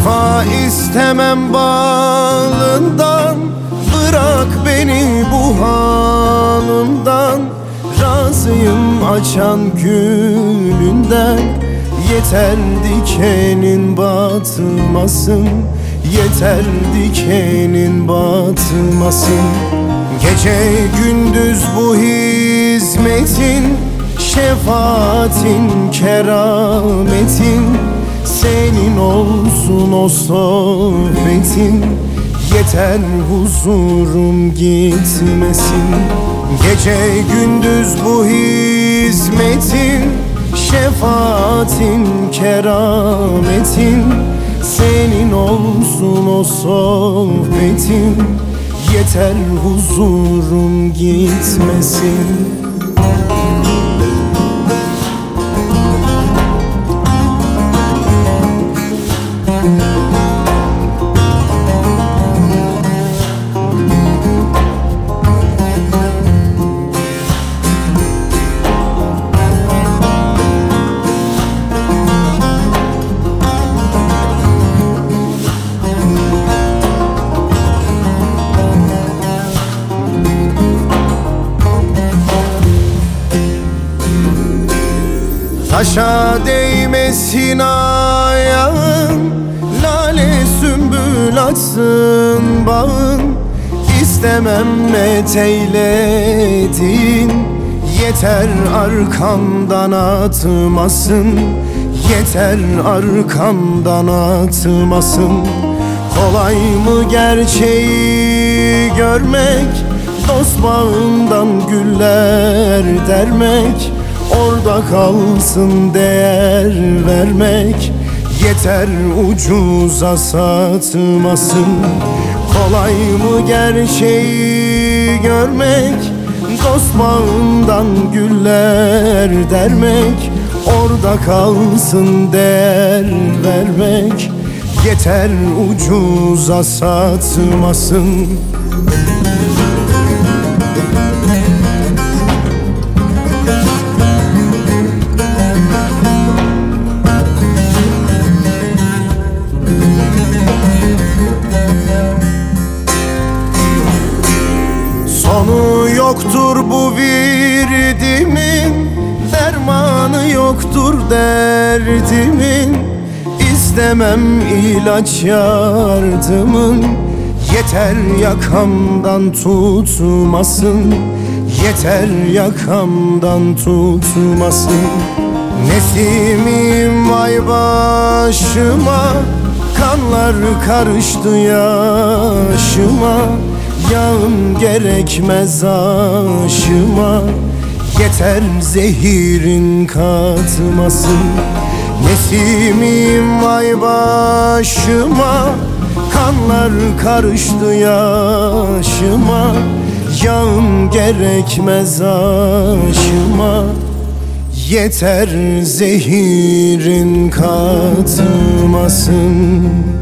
Vefa istemem bağından, bırak beni bu halımdan. Razıyım açan gülünden, yeter dikenin batmasın, yeter dikenin batmasın. Gece gündüz bu hizmetin, şefaatin, kerametin, senin olsun o sohbetin, yeter huzurum gitmesin. Gece gündüz bu hizmetin, şefaatin, kerametin, senin olsun o sohbetin, yeter huzurum gitmesin. Taşa değmesin ayağın, lale sümbül açsın bağın. İstemem meteyledin, yeter arkamdan atmasın, yeter arkamdan atmasın. Kolay mı gerçeği görmek, dost bağından güller dermek? Orada kalsın değer vermek, yeter ucuza satmasın. Kolay mı gerçeği görmek, dost bağından güller dermek? Orada kalsın değer vermek, yeter ucuza satmasın. Sonu yoktur bu virdimin, dermanı yoktur derdimin. İstemem ilaç yardımın, yeter yakamdan tutmasın, yeter yakamdan tutmasın. Nesimim vay başıma, kanlar karıştı yaşıma. Yağın gerekmez aşıma, yeter zehirin katmasın. Nesimim vay başıma, kanlar karıştı yaşıma. Yağın gerekmez aşıma, yeter zehirin katmasın.